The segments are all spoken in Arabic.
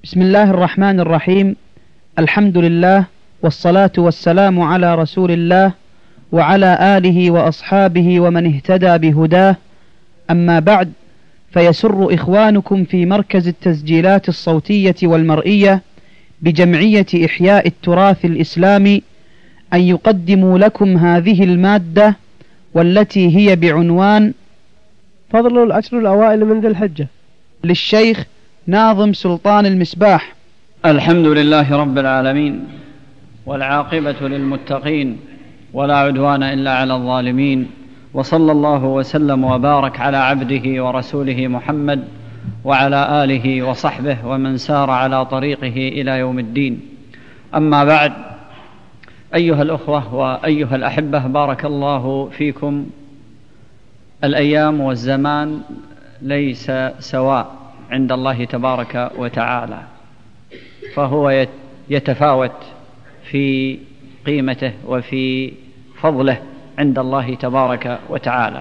بسم الله الرحمن الرحيم. الحمد لله والصلاة والسلام على رسول الله وعلى آله وأصحابه ومن اهتدى بهداه. أما بعد، فيسر إخوانكم في مركز التسجيلات الصوتية والمرئية بجمعية إحياء التراث الإسلامي أن يقدموا لكم هذه المادة، والتي هي بعنوان فضل العشر الأوائل من ذي الحجة، للشيخ ناظم سلطان المسباح. الحمد لله رب العالمين، والعاقبة للمتقين، ولا عدوان إلا على الظالمين، وصلى الله وسلم وبارك على عبده ورسوله محمد وعلى آله وصحبه ومن سار على طريقه إلى يوم الدين. أما بعد، أيها الأخوة وأيها الأحبة، بارك الله فيكم. الأيام والزمان ليس سواء عند الله تبارك وتعالى، فهو يتفاوت في قيمته وفي فضله عند الله تبارك وتعالى.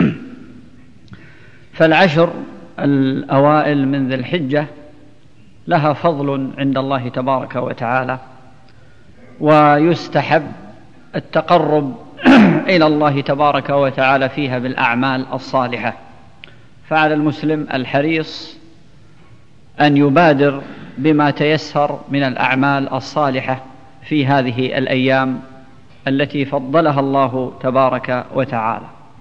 فالعشر الأوائل من ذي الحجة لها فضل عند الله تبارك وتعالى، ويستحب التقرب إلى الله تبارك وتعالى فيها بالأعمال الصالحة، فعلى المسلم الحريص أن يبادر بما تيسر من الأعمال الصالحة في هذه الأيام التي فضلها الله تبارك وتعالى.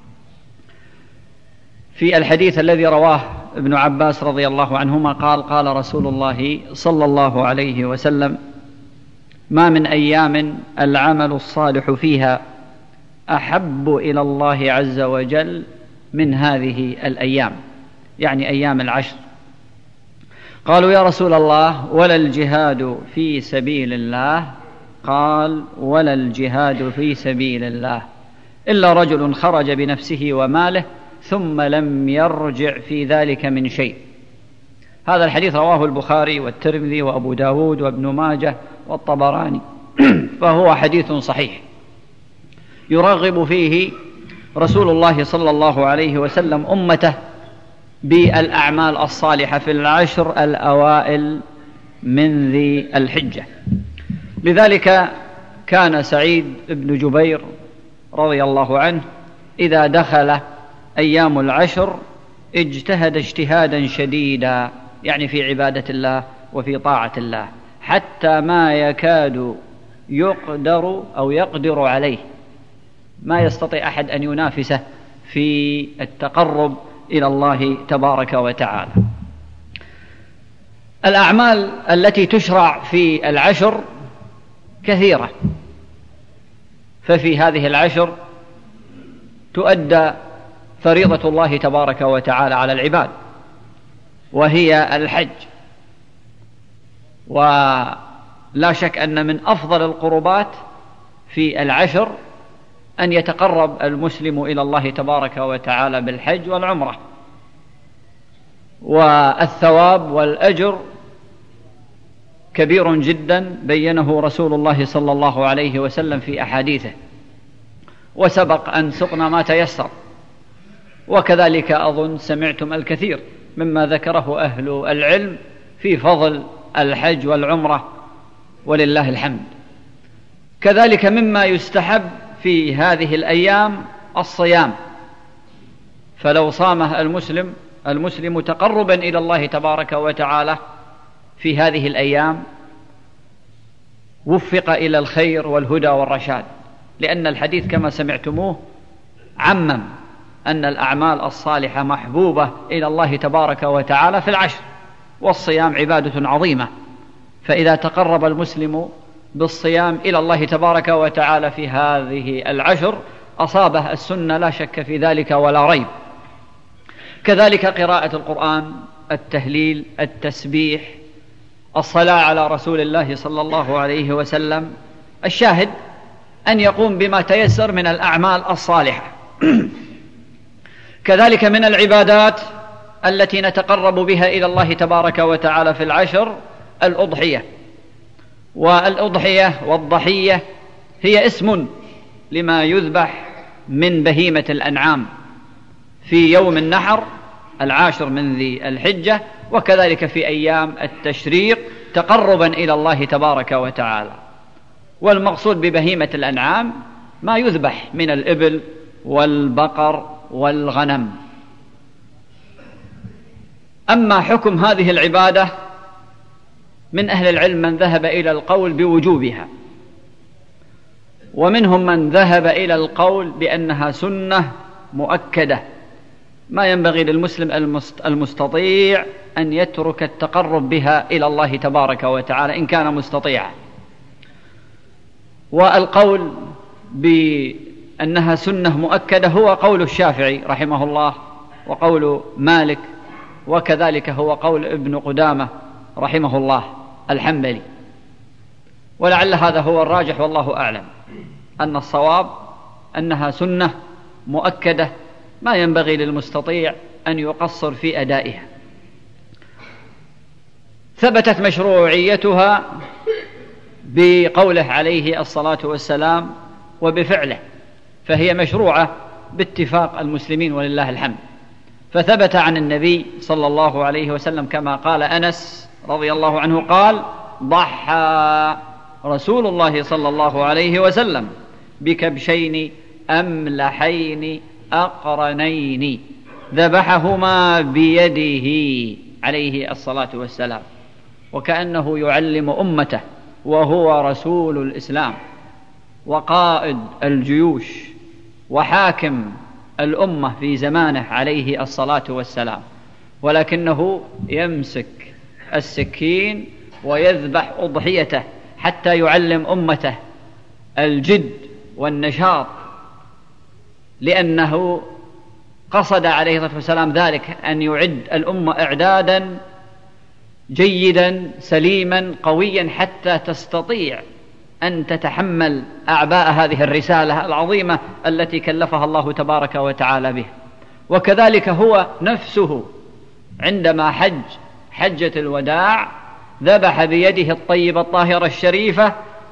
في الحديث الذي رواه ابن عباس رضي الله عنهما قال: قال رسول الله صلى الله عليه وسلم: ما من أيام العمل الصالح فيها أحب إلى الله عز وجل من هذه الأيام، يعني أيام العشر. قالوا: يا رسول الله، ولا الجهاد في سبيل الله؟ قال: ولا الجهاد في سبيل الله إلا رجل خرج بنفسه وماله ثم لم يرجع في ذلك من شيء. هذا الحديث رواه البخاري والترمذي وأبو داود وابن ماجه والطبراني، فهو حديث صحيح يرغب فيه رسول الله صلى الله عليه وسلم أمته بالأعمال الصالحة في العشر الأوائل من ذي الحجة. لذلك كان سعيد بن جبير رضي الله عنه إذا دخل أيام العشر اجتهد اجتهادا شديدا، يعني في عبادة الله وفي طاعة الله، حتى ما يكاد يقدر عليه، ما يستطيع أحد أن ينافسه في التقرب إلى الله تبارك وتعالى. الأعمال التي تشرع في العشر كثيرة، ففي هذه العشر تؤدى فريضة الله تبارك وتعالى على العباد، وهي الحج. ولا شك أن من أفضل القربات في العشر أن يتقرب المسلم إلى الله تبارك وتعالى بالحج والعمرة، والثواب والأجر كبير جدا بينه رسول الله صلى الله عليه وسلم في أحاديثه، وسبق أن سقنا ما تيسر، وكذلك أظن سمعتم الكثير مما ذكره أهل العلم في فضل الحج والعمرة، ولله الحمد. كذلك مما يستحب في هذه الأيام الصيام، فلو صامه المسلم تقربا إلى الله تبارك وتعالى في هذه الأيام وفق إلى الخير والهدى والرشاد، لأن الحديث كما سمعتموه عمم أن الأعمال الصالحة محبوبة إلى الله تبارك وتعالى في العشر، والصيام عبادة عظيمة، فإذا تقرب المسلم بالصيام إلى الله تبارك وتعالى في هذه العشر أصابه السنة، لا شك في ذلك ولا ريب. كذلك قراءة القرآن، التهليل، التسبيح، الصلاة على رسول الله صلى الله عليه وسلم. الشاهد أن يقوم بما تيسر من الأعمال الصالحة. كذلك من العبادات التي نتقرب بها إلى الله تبارك وتعالى في العشر الأضحية. والأضحية والضحية هي اسم لما يذبح من بهيمة الأنعام في يوم النحر العاشر من ذي الحجة، وكذلك في أيام التشريق تقربا إلى الله تبارك وتعالى. والمقصود ببهيمة الأنعام ما يذبح من الإبل والبقر والغنم. أما حكم هذه العبادة، من أهل العلم من ذهب إلى القول بوجوبها، ومنهم من ذهب إلى القول بأنها سنة مؤكدة ما ينبغي للمسلم المستطيع أن يترك التقرب بها إلى الله تبارك وتعالى إن كان مستطيعا. والقول بأنها سنة مؤكدة هو قول الشافعي رحمه الله، وقول مالك، وكذلك هو قول ابن قدامة رحمه الله الحنبلي. ولعل هذا هو الراجح والله أعلم، أن الصواب أنها سنة مؤكدة ما ينبغي للمستطيع أن يقصر في أدائها. ثبتت مشروعيتها بقوله عليه الصلاة والسلام وبفعله، فهي مشروعة باتفاق المسلمين ولله الحمد. فثبت عن النبي صلى الله عليه وسلم كما قال أنس رضي الله عنه قال: ضحى رسول الله صلى الله عليه وسلم بكبشين أملحين أقرنين ذبحهما بيده عليه الصلاة والسلام، وكأنه يعلم أمته وهو رسول الإسلام وقائد الجيوش وحاكم الأمة في زمانه عليه الصلاة والسلام، ولكنه يمسك السكين ويذبح أضحيته حتى يعلم أمته الجد والنشاط، لأنه قصد عليه الصلاة والسلام ذلك أن يعد الأمة إعدادا جيدا سليما قويا حتى تستطيع أن تتحمل أعباء هذه الرسالة العظيمة التي كلفها الله تبارك وتعالى به. وكذلك هو نفسه عندما حجة الوداع ذبح بيده الطيبة الطاهرة الشريفة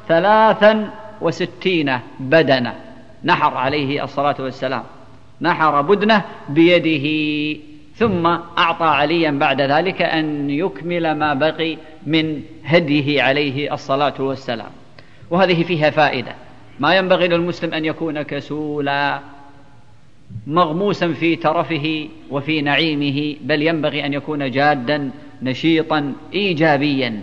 63 بدنة، نحر عليه الصلاة والسلام، نحر بدنه بيده، ثم أعطى عليا بعد ذلك أن يكمل ما بقي من هديه عليه الصلاة والسلام. وهذه فيها فائدة، ما ينبغي للمسلم أن يكون كسولا مغموسا في ترفه وفي نعيمه، بل ينبغي أن يكون جادا نشيطا إيجابيا.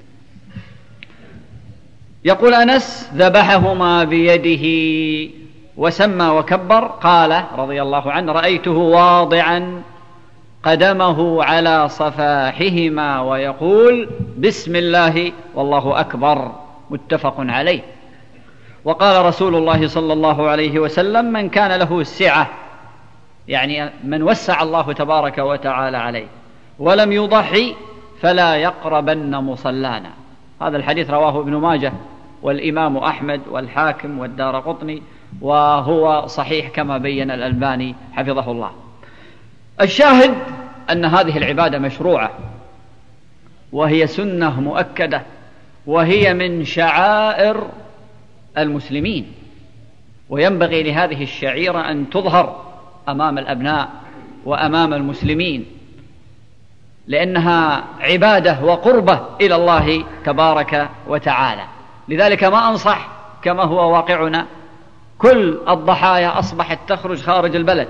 يقول أنس: ذبحهما بيده وسمى وكبر. قال رضي الله عنه: رأيته واضعا قدمه على صفاحهما ويقول: بسم الله والله أكبر، متفق عليه. وقال رسول الله صلى الله عليه وسلم: من كان له السعة، يعني من وسع الله تبارك وتعالى عليه، ولم يضحي فلا يقربن مصلانا. هذا الحديث رواه ابن ماجه والإمام أحمد والحاكم والدارقطني، وهو صحيح كما بين الألباني حفظه الله. الشاهد أن هذه العبادة مشروعة، وهي سنة مؤكدة، وهي من شعائر المسلمين، وينبغي لهذه الشعيرة أن تظهر أمام الأبناء وأمام المسلمين، لأنها عبادة وقربة إلى الله تبارك وتعالى. لذلك ما أنصح كما هو واقعنا، كل الضحايا أصبحت تخرج خارج البلد،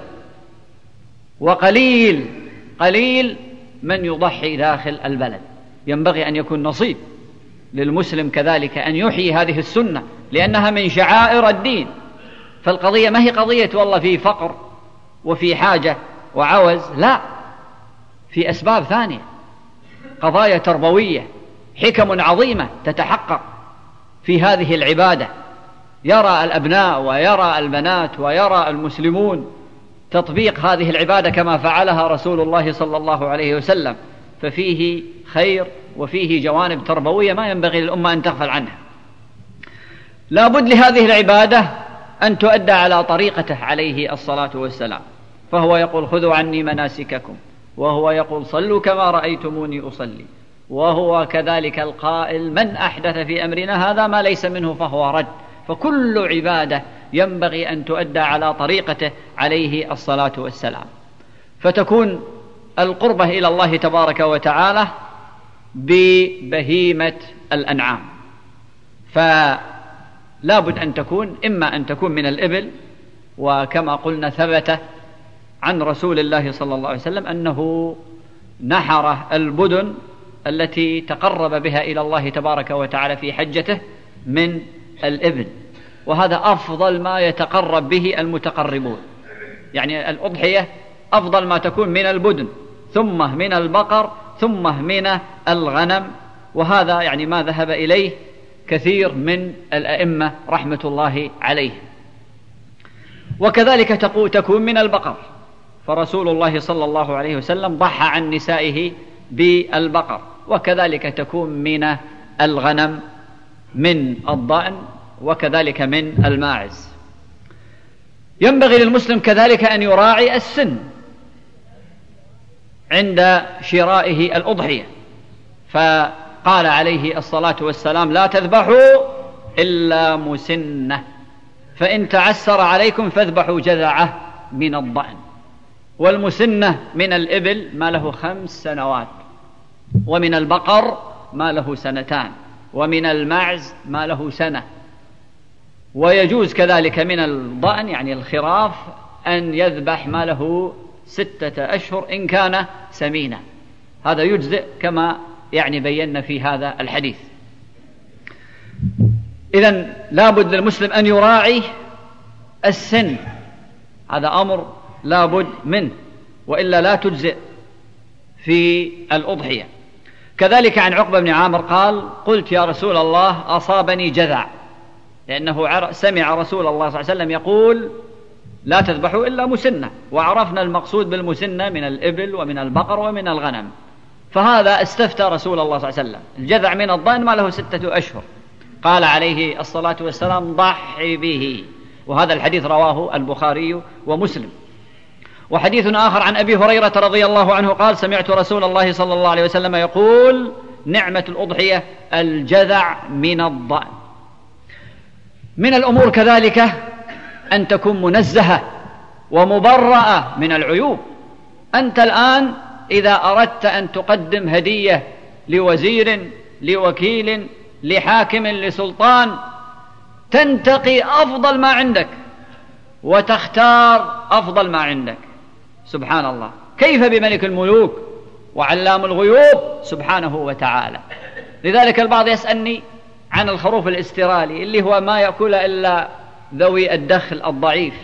وقليل من يضحي داخل البلد. ينبغي أن يكون نصيب للمسلم كذلك أن يحيي هذه السنة، لأنها من شعائر الدين. فالقضية ما هي قضية والله في فقر وفي حاجة وعوز، لا، في أسباب ثانية، قضايا تربوية، حكم عظيمة تتحقق في هذه العبادة. يرى الأبناء ويرى البنات ويرى المسلمون تطبيق هذه العبادة كما فعلها رسول الله صلى الله عليه وسلم، ففيه خير وفيه جوانب تربوية ما ينبغي للأمة أن تغفل عنها. لا بد لهذه العبادة أن تؤدى على طريقته عليه الصلاة والسلام، فهو يقول: خذوا عني مناسككم، وهو يقول: صلوا كما رأيتموني أصلي، وهو كذلك القائل: من أحدث في أمرنا هذا ما ليس منه فهو رد. فكل عبادة ينبغي أن تؤدى على طريقته عليه الصلاة والسلام، فتكون القربة إلى الله تبارك وتعالى ببهيمة الأنعام، فلا بد أن تكون إما أن تكون من الإبل، وكما قلنا ثبت عن رسول الله صلى الله عليه وسلم أنه نحر البدن التي تقرب بها إلى الله تبارك وتعالى في حجته من الإبل، وهذا أفضل ما يتقرب به المتقربون، يعني الأضحية أفضل ما تكون من البدن، ثم من البقر، ثم من الغنم، وهذا يعني ما ذهب إليه كثير من الأئمة رحمة الله عليهم. وكذلك تكون من البقر، فرسول الله صلى الله عليه وسلم ضحى عن نسائه بالبقر، وكذلك تكون من الغنم، من الضأن، وكذلك من الماعز. ينبغي للمسلم كذلك أن يراعي السن عند شرائه الأضحية، فقال عليه الصلاة والسلام: لا تذبحوا إلا مسنة، فإن تعسر عليكم فاذبحوا جذعه من الضأن. والمسنة من الإبل ما له 5 سنوات، ومن البقر ما له 2 سنين، ومن المعز ما له 1 سنة. ويجوز كذلك من الضأن يعني الخراف أن يذبح ما له 6 أشهر إن كان سمينا، هذا يجزئ كما يعني بينا في هذا الحديث. إذن لابد للمسلم أن يراعي السن، هذا أمر لابد منه، وإلا لا تجزئ في الأضحية. كذلك عن عقبة بن عامر قال: قلت يا رسول الله أصابني جذع، لأنه سمع رسول الله صلى الله عليه وسلم يقول: لا تذبحوا إلا مسنة، وعرفنا المقصود بالمسنة من الإبل ومن البقر ومن الغنم، فهذا استفتى رسول الله صلى الله عليه وسلم. الجذع من الضأن ما له 6 أشهر، قال عليه الصلاة والسلام: ضحي به. وهذا الحديث رواه البخاري ومسلم. وحديث آخر عن أبي هريرة رضي الله عنه قال: سمعت رسول الله صلى الله عليه وسلم يقول: نعمة الأضحية الجذع من الضأن. من الأمور كذلك أن تكون منزهة ومبرأة من العيوب. أنت الآن إذا أردت أن تقدم هدية لوزير، لوكيل، لحاكم، لسلطان، تنتقي أفضل ما عندك وتختار أفضل ما عندك. سبحان الله، كيف بملك الملوك وعلام الغيوب سبحانه وتعالى. لذلك البعض يسألني عن الخروف الاسترالي اللي هو ما يأكل إلا ذوي الدخل الضعيف،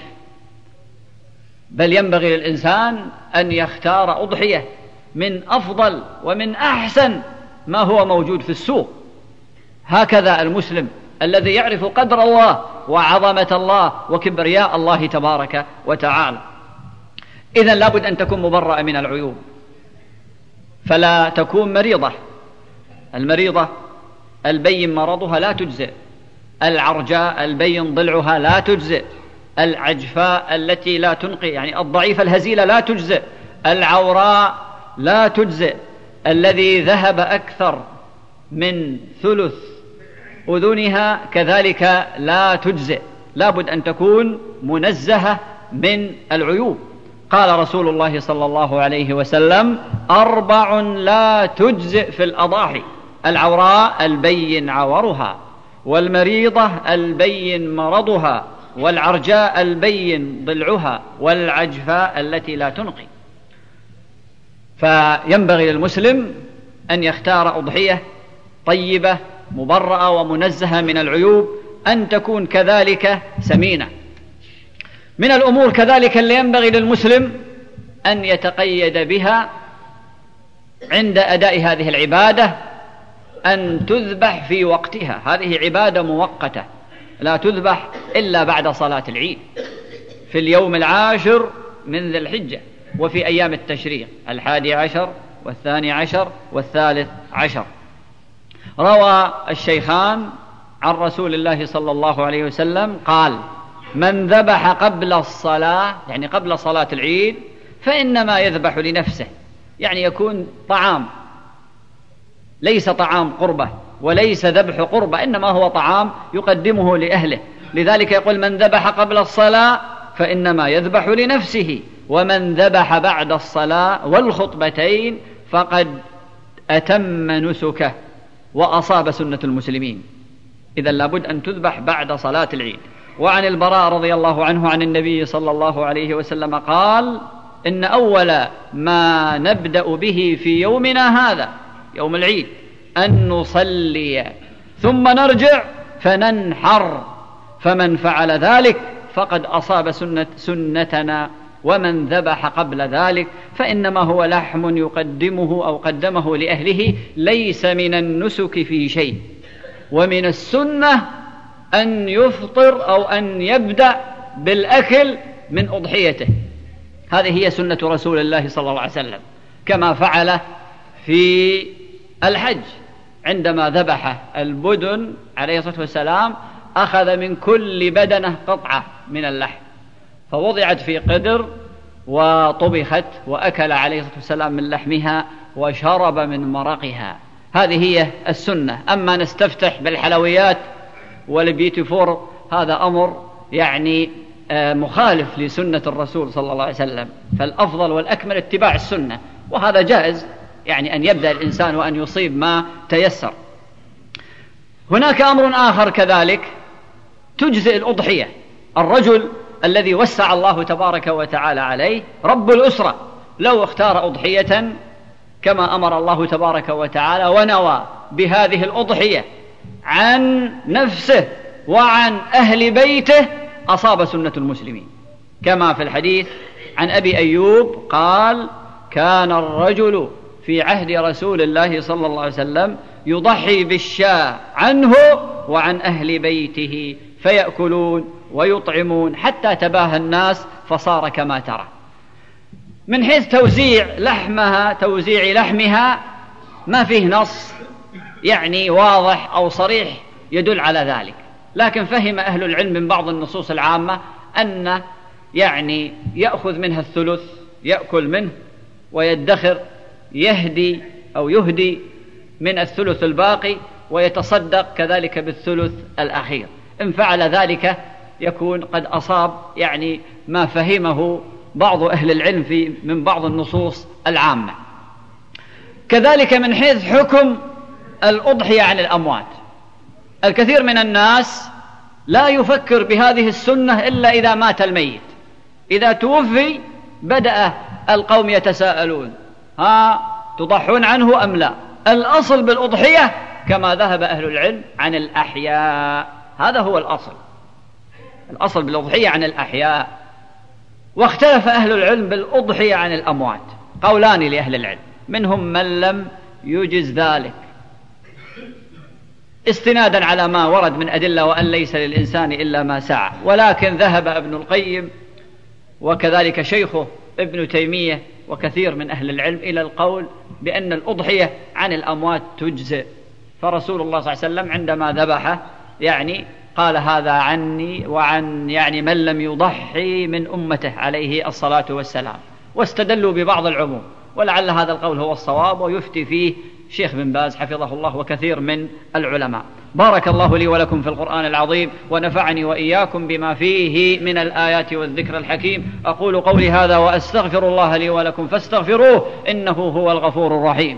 بل ينبغي للإنسان أن يختار أضحية من أفضل ومن أحسن ما هو موجود في السوق. هكذا المسلم الذي يعرف قدر الله وعظمة الله وكبرياء الله تبارك وتعالى. إذن لابد أن تكون مبرأة من العيوب، فلا تكون مريضة. المريضة البين مرضها لا تجزئ، العرجاء البين ضلعها لا تجزئ، العجفاء التي لا تنقي يعني الضعيفة الهزيلة لا تجزئ، العوراء لا تجزئ، الذي ذهب أكثر من ثلث أذنها كذلك لا تجزئ. لابد أن تكون منزهة من العيوب. قال رسول الله صلى الله عليه وسلم: 4 لا تجزئ في الأضاحي: العوراء البين عورها، والمريضة البين مرضها، والعرجاء البين ضلعها، والعجفاء التي لا تنقي. فينبغي للمسلم أن يختار أضحية طيبة مبرأة ومنزهة من العيوب، أن تكون كذلك سمينة. من الأمور كذلك اللي ينبغي للمسلم أن يتقيد بها عند أداء هذه العبادة أن تذبح في وقتها. هذه عبادة مؤقتة لا تذبح إلا بعد صلاة العيد في اليوم 10 من ذي الحجة، وفي أيام التشريق 11 و12 و13. روى الشيخان عن رسول الله صلى الله عليه وسلم قال: من ذبح قبل الصلاة يعني قبل صلاة العيد فإنما يذبح لنفسه، يعني يكون طعام، ليس طعام قربة وليس ذبح قربة، إنما هو طعام يقدمه لأهله. لذلك يقول: من ذبح قبل الصلاة فإنما يذبح لنفسه، ومن ذبح بعد الصلاة والخطبتين فقد أتم نسكه وأصاب سنة المسلمين. إذن لابد أن تذبح بعد صلاة العيد. وعن البراء رضي الله عنه عن النبي صلى الله عليه وسلم قال: إن أول ما نبدأ به في يومنا هذا يوم العيد أن نصلي ثم نرجع فننحر، فمن فعل ذلك فقد أصاب سنتنا، ومن ذبح قبل ذلك فإنما هو لحم يقدمه أو قدمه لأهله، ليس من النسك في شيء. ومن السنة أن يفطر أو أن يبدأ بالأكل من أضحيته، هذه هي سنة رسول الله صلى الله عليه وسلم، كما فعل في الحج عندما ذبح البدن عليه الصلاة والسلام أخذ من كل بدنة قطعة من اللحم فوضعت في قدر وطبخت وأكل عليه الصلاة والسلام من لحمها وشرب من مرقها، هذه هي السنة. أما نستفتح بالحلويات والبيوتي فور هذا أمر يعني مخالف لسنة الرسول صلى الله عليه وسلم، فالأفضل والأكمل اتباع السنة، وهذا جائز يعني أن يبدأ الإنسان وأن يصيب ما تيسر. هناك أمر آخر كذلك تجزئ الأضحية. الرجل الذي وسع الله تبارك وتعالى عليه، رب الأسرة، لو اختار أضحية كما أمر الله تبارك وتعالى ونوى بهذه الأضحية عن نفسه وعن أهل بيته أصاب سنة المسلمين، كما في الحديث عن أبي أيوب قال: كان الرجل في عهد رسول الله صلى الله عليه وسلم يضحي بالشاة عنه وعن أهل بيته فيأكلون ويطعمون حتى تباهى الناس فصار كما ترى. من حيث توزيع لحمها ما فيه نص يعني واضح أو صريح يدل على ذلك، لكن فهم أهل العلم من بعض النصوص العامة أن يعني يأخذ منها الثلث يأكل منه ويدخر، يهدي أو يهدي من الثلث الباقي ويتصدق كذلك بالثلث الأخير. إن فعل ذلك يكون قد أصاب يعني ما فهمه بعض أهل العلم من بعض النصوص العامة. كذلك من حيث حكم الأضحية عن الأموات، الكثير من الناس لا يفكر بهذه السنة إلا إذا مات الميت، إذا توفي بدأ القوم يتساءلون: تضحون عنه أم لا؟ الأصل بالأضحية كما ذهب أهل العلم عن الأحياء، هذا هو الأصل بالأضحية عن الأحياء. واختلف أهل العلم بالأضحية عن الأموات، قولان لأهل العلم، منهم من لم يجز ذلك استنادا على ما ورد من أدلة وأن ليس للإنسان إلا ما سعى، ولكن ذهب ابن القيم وكذلك شيخه ابن تيمية وكثير من أهل العلم إلى القول بأن الأضحية عن الأموات تجزئ. فرسول الله صلى الله عليه وسلم عندما ذبح يعني قال: هذا عني وعن يعني من لم يضحي من أمته عليه الصلاة والسلام، واستدلوا ببعض العموم، ولعل هذا القول هو الصواب ويفتي فيه شيخ بن باز حفظه الله وكثير من العلماء. بارك الله لي ولكم في القرآن العظيم ونفعني وإياكم بما فيه من الآيات والذكر الحكيم. أقول قولي هذا وأستغفر الله لي ولكم فاستغفروه إنه هو الغفور الرحيم.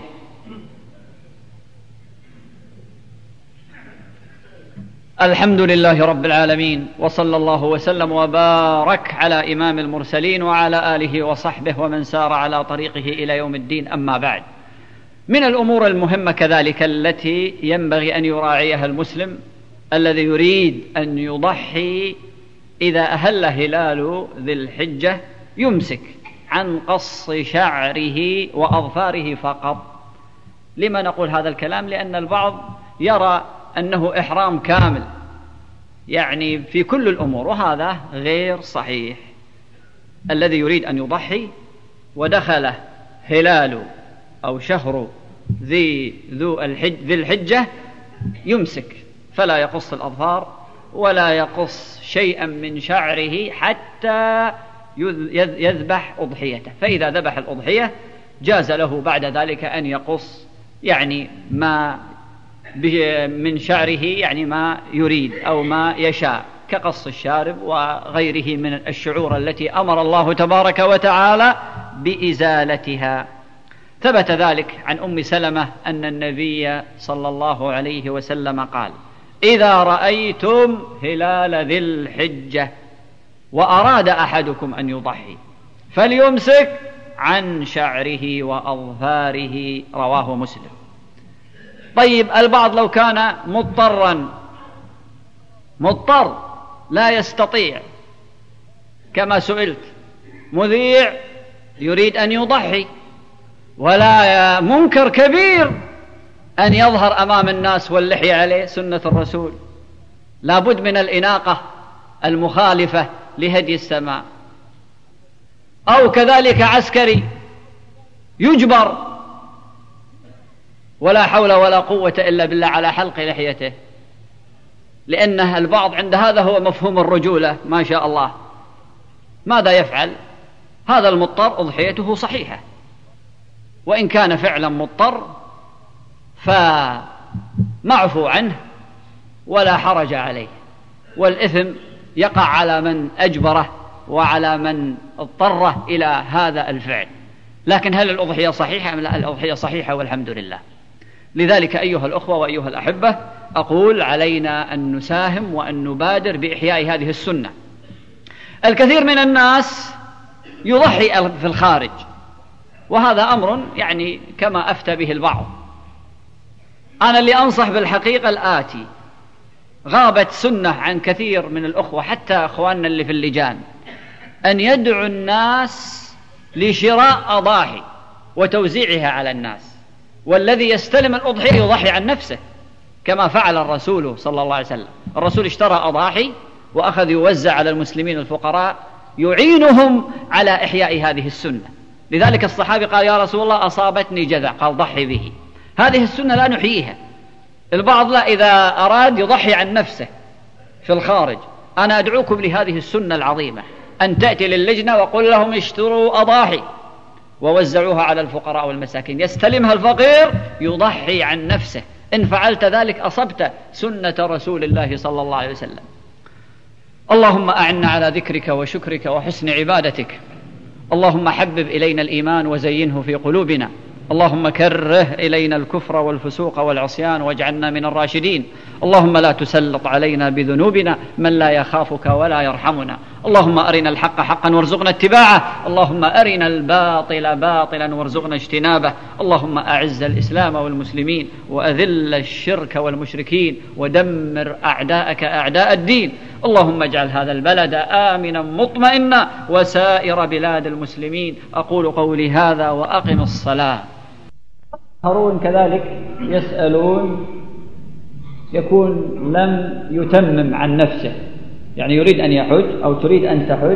الحمد لله رب العالمين، وصلى الله وسلم وبارك على إمام المرسلين وعلى آله وصحبه ومن سار على طريقه إلى يوم الدين. أما بعد، من الأمور المهمة كذلك التي ينبغي أن يراعيها المسلم الذي يريد أن يضحي إذا أهل هلال ذي الحجة يمسك عن قص شعره وأظفاره فقط. لما نقول هذا الكلام؟ لأن البعض يرى أنه إحرام كامل يعني في كل الأمور، وهذا غير صحيح. الذي يريد أن يضحي ودخل هلال أو شهر ذي الحجة يمسك، فلا يقص الأظفار ولا يقص شيئا من شعره حتى يذبح أضحيته. فإذا ذبح الأضحية جاز له بعد ذلك أن يقص يعني ما من شعره يعني ما يريد أو ما يشاء، كقص الشارب وغيره من الشعور التي أمر الله تبارك وتعالى بإزالتها. ثبت ذلك عن أم سلمة أن النبي صلى الله عليه وسلم قال: إذا رأيتم هلال ذي الحجة وأراد أحدكم أن يضحي فليمسك عن شعره وأظفاره، رواه مسلم. طيب، البعض لو كان مضطر لا يستطيع، كما سئلت، مذيع يريد أن يضحي ولا منكر كبير أن يظهر أمام الناس واللحية عليه، سنة الرسول، لابد من الإناقة المخالفة لهدي السماء. أو كذلك عسكري يجبر ولا حول ولا قوة إلا بالله على حلق لحيته، لأن البعض عند هذا هو مفهوم الرجولة ما شاء الله. ماذا يفعل؟ هذا المضطر أضحيته صحيحة، وإن كان فعلا مضطر فمعفو عنه ولا حرج عليه، والإثم يقع على من أجبره وعلى من اضطره إلى هذا الفعل. لكن هل الأضحية صحيحة أم لا؟ الأضحية صحيحة والحمد لله. لذلك أيها الأخوة وأيها الأحبة، أقول علينا أن نساهم وأن نبادر بإحياء هذه السنة. الكثير من الناس يضحي في الخارج، وهذا أمر يعني كما أفتى به البعض. أنا اللي أنصح بالحقيقة الآتي: غابت سنة عن كثير من الأخوة، حتى أخواننا اللي في اللجان، أن يدعو الناس لشراء أضاحي وتوزيعها على الناس، والذي يستلم الأضحية يضحي عن نفسه كما فعل الرسول صلى الله عليه وسلم. الرسول اشترى أضاحي وأخذ يوزع على المسلمين الفقراء يعينهم على إحياء هذه السنة. لذلك الصحابي قال: يا رسول الله أصابتني جذع، قال: ضحي به. هذه السنة لا نحييها. البعض لا، إذا أراد يضحي عن نفسه في الخارج. أنا أدعوكم لهذه السنة العظيمة، أن تأتي للجنة وقل لهم اشتروا أضاحي ووزعوها على الفقراء والمساكين، يستلمها الفقير يضحي عن نفسه. إن فعلت ذلك أصبت سنة رسول الله صلى الله عليه وسلم. اللهم أعنا على ذكرك وشكرك وحسن عبادتك. اللهم حبب إلينا الإيمان وزينه في قلوبنا. اللهم كره إلينا الكفر والفسوق والعصيان واجعلنا من الراشدين. اللهم لا تسلط علينا بذنوبنا من لا يخافك ولا يرحمنا. اللهم أرنا الحق حقا وارزقنا اتباعه. اللهم أرنا الباطل باطلا وارزقنا اجتنابه. اللهم أعز الإسلام والمسلمين وأذل الشرك والمشركين ودمر أعداءك أعداء الدين. اللهم اجعل هذا البلد آمنا مطمئنا وسائر بلاد المسلمين. أقول قولي هذا وأقم الصلاة. هارون كذلك يسألون، يكون لم يتمم عن نفسه، يعني يريد أن يحج أو تريد أن تحج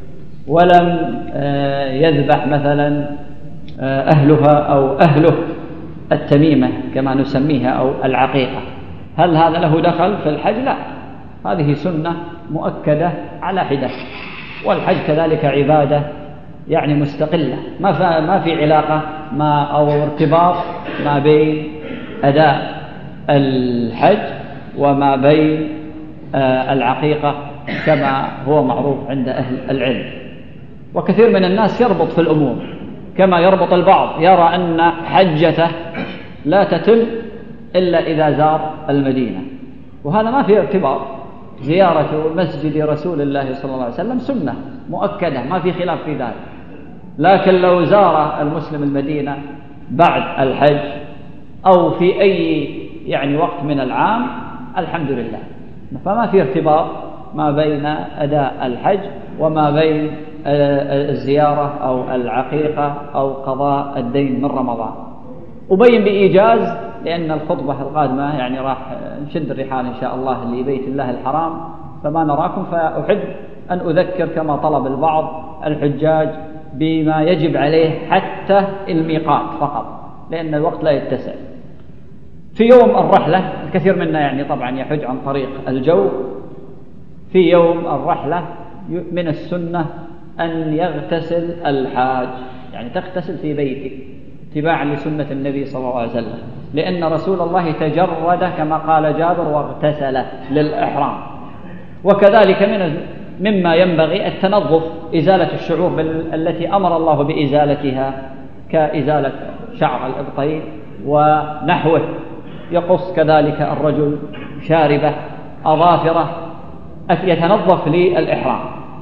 ولم يذبح مثلا أهلها أو أهله التميمة كما نسميها أو العقيقة، هل هذا له دخل في الحج؟ لا، هذه سنة مؤكدة على حدة. والحج كذلك عبادة يعني مستقلة، ما في علاقة أو ارتباط ما بين أداء الحج وما بين العقيقة كما هو معروف عند أهل العلم. وكثير من الناس يربط في الأمور، كما يربط البعض يرى أن حجته لا تتم إلا إذا زار المدينة، وهذا ما في ارتباط. زيارة مسجد رسول الله صلى الله عليه وسلم سنة مؤكدة، ما في خلاف في ذلك. لكن لو زار المسلم المدينة بعد الحج أو في أي يعني وقت من العام الحمد لله، فما في ارتباط ما بين أداء الحج وما بين الزيارة أو العقيقة أو قضاء الدين من رمضان. أبين بإيجاز، لأن الخطبة القادمة يعني راح نشد الرحال إن شاء الله لبيت الله الحرام، فما نراكم، فأحب أن أذكر كما طلب البعض الحجاج بما يجب عليه حتى الميقات فقط، لأن الوقت لا يتسع. في يوم الرحلة الكثير منا يعني طبعا يحج عن طريق الجو. في يوم الرحلة من السنة أن يغتسل الحاج، يعني تغتسل في بيتك اتباعا لسنة النبي صلى الله عليه وسلم، لأن رسول الله تجرد كما قال جابر واغتسل للإحرام. وكذلك مما ينبغي التنظف، إزالة الشعور التي أمر الله بإزالتها كإزالة شعر الإبطين ونحوه. يقص كذلك الرجل شاربه أظافره، يتنظف للإحرام.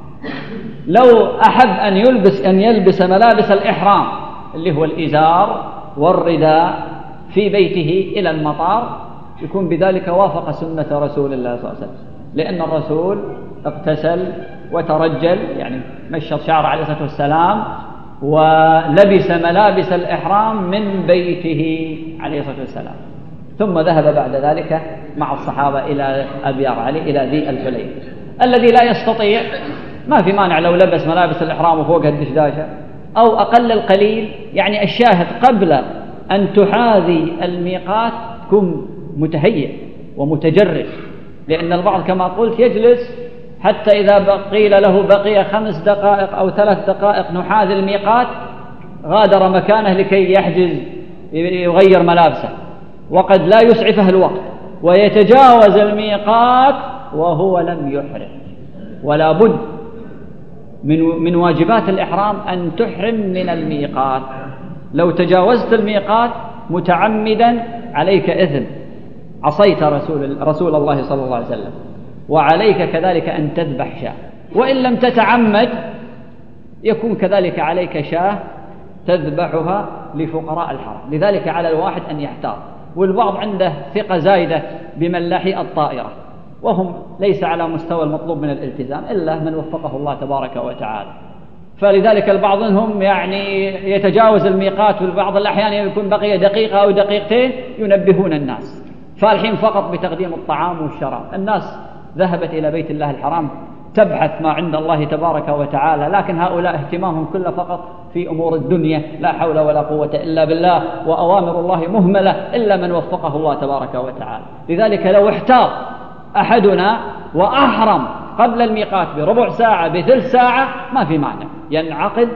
لو أحب أن يلبس ملابس الإحرام اللي هو الإزار والرداء في بيته إلى المطار، يكون بذلك وافق سنة رسول الله صلى الله عليه وسلم، لأن الرسول اغتسل وترجل، يعني مشط شعره عليه الصلاة والسلام، ولبس ملابس الإحرام من بيته عليه الصلاة والسلام، ثم ذهب بعد ذلك مع الصحابة إلى أبيار علي إلى ذي الحليفة. الذي لا يستطيع ما في مانع لو لبس ملابس الإحرام وفوقها الدشداشة أو أقل القليل. يعني الشاهد قبل أن تحاذي الميقات تكون متهيئ ومتجرد، لأن البعض كما قلت يجلس حتى إذا قيل له بقي 5 دقائق أو 3 دقائق نحاذي الميقات غادر مكانه لكي يحجز يغير ملابسه، وقد لا يسعفه الوقت ويتجاوز الميقات وهو لم يحرم. ولا بد من واجبات الإحرام أن تحرم من الميقات. لو تجاوزت الميقات متعمدا عليك إثم، عصيت رسول الله صلى الله عليه وسلم، وعليك كذلك أن تذبح شاة. وإن لم تتعمد يكون كذلك عليك شاة تذبحها لفقراء الحرم. لذلك على الواحد أن يحتاط. والبعض عنده ثقة زايدة بملاحي الطائرة، وهم ليس على مستوى المطلوب من الالتزام إلا من وفقه الله تبارك وتعالى. فلذلك البعض منهم يعني يتجاوز الميقات، والبعض الأحيان يكون بقي دقيقة أو دقيقتين ينبهون الناس، فالحين فقط بتقديم الطعام والشراب. الناس ذهبت إلى بيت الله الحرام تبحث ما عند الله تبارك وتعالى، لكن هؤلاء اهتمامهم كله فقط في أمور الدنيا، لا حول ولا قوة إلا بالله، وأوامر الله مهملة إلا من وفقه الله تبارك وتعالى. لذلك لو احتاط أحدنا وأحرم قبل الميقات بربع ساعة بثلث ساعة ما في مانع، ينعقد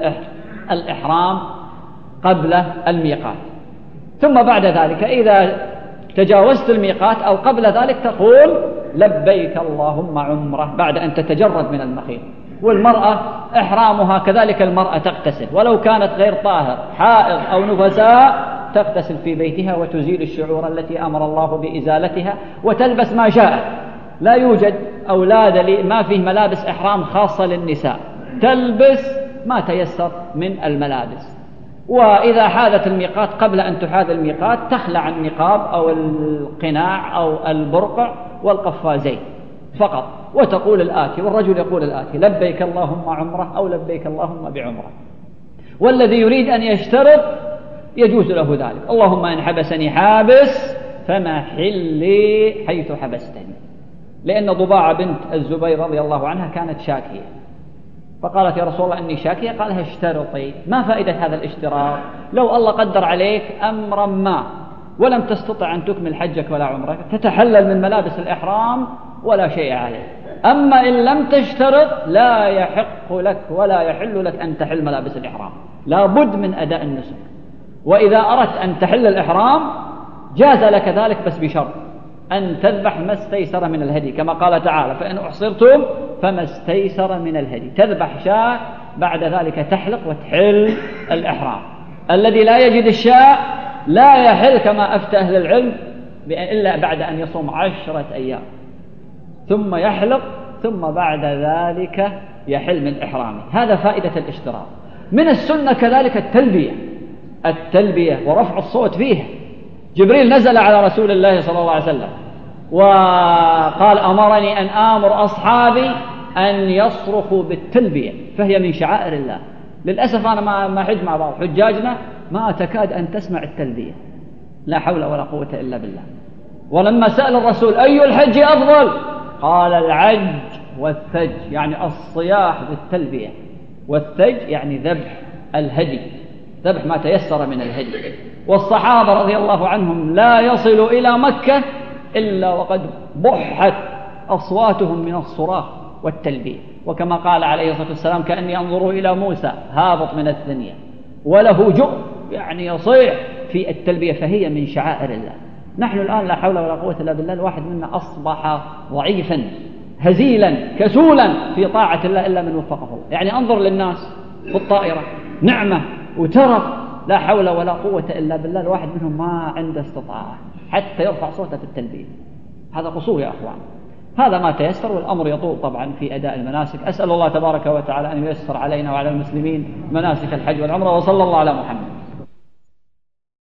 الإحرام قبل الميقات. ثم بعد ذلك إذا تجاوزت الميقات أو قبل ذلك تقول لبيك اللهم عمره بعد أن تتجرد من المخيط. والمرأة إحرامها كذلك، المرأة تغتسل ولو كانت غير طاهر حائض أو نفساء، تغتسل في بيتها وتزيل الشعور التي أمر الله بإزالتها، وتلبس ما شاءت. لا يوجد أولاد ما فيه ملابس إحرام خاصة للنساء، تلبس ما تيسر من الملابس. وإذا حاذت الميقات قبل أن تحاذ الميقات تخلع النقاب أو القناع أو البرقع والقفازين فقط، وتقول الآتي، والرجل يقول الآتي: لبيك اللهم عمره أو لبيك اللهم بعمره. والذي يريد أن يشترط يجوز له ذلك: اللهم إن حبسني حابس فما حلي حيث حبستني. لأن ضباعة بنت الزبير رضي الله عنها كانت شاكية، فقالت: يا رسول الله إني شاكية. قالها: اشترطي. ما فائدة هذا الاشتراط؟ لو الله قدر عليك أمرا ما ولم تستطع أن تكمل حجك ولا عمرك تتحلل من ملابس الإحرام ولا شيء عليك. أما إن لم تشترط لا يحق لك ولا يحل لك أن تحل ملابس الإحرام، لا بد من أداء النسك. وإذا أردت أن تحل الإحرام جاز لك ذلك، بس بشرط أن تذبح ما استيسر من الهدي، كما قال تعالى: فإن أحصرتم فما استيسر من الهدي. تذبح شاة، بعد ذلك تحلق وتحل الإحرام. الذي لا يجد الشاة لا يحل كما أفتى أهل العلم إلا بعد أن يصوم 10 أيام ثم يحلق، ثم بعد ذلك يحل من إحرامه. هذا فائدة الاشتراط. من السنة كذلك التلبية ورفع الصوت فيها. جبريل نزل على رسول الله صلى الله عليه وسلم وقال: أمرني أن آمر أصحابي أن يصرخوا بالتلبية، فهي من شعائر الله. للأسف أنا ما حج مع بعض حجاجنا ما تكاد أن تسمع التلبية، لا حول ولا قوة إلا بالله. ولما سأل الرسول: أي الحج أفضل؟ قال: العج والثج، يعني الصياح بالتلبية، والثج يعني ذبح الهدي، ذبح ما تيسر من الهدي. والصحابة رضي الله عنهم لا يصلوا إلى مكة إلا وقد بحت أصواتهم من الصراخ والتلبية. وكما قال عليه الصلاة والسلام: كأني أنظر إلى موسى هابط من الثنية وله جؤ، يعني يصيح في التلبية، فهي من شعائر الله. نحن الآن لا حول ولا قوة إلا بالله، الواحد منا أصبح ضعيفا هزيلا كسولا في طاعة الله إلا من وفقه الله. يعني انظر للناس في الطائرة، نعمة وترف لا حول ولا قوة إلا بالله، الواحد منهم ما عنده استطاعة حتى يرفع صوته في التلبية. هذا قصور يا أخوان. هذا ما تيسر، والأمر يطول طبعا في أداء المناسك. أسأل الله تبارك وتعالى أن ييسر علينا وعلى المسلمين مناسك الحج والعمرة، وصلى الله على محمد.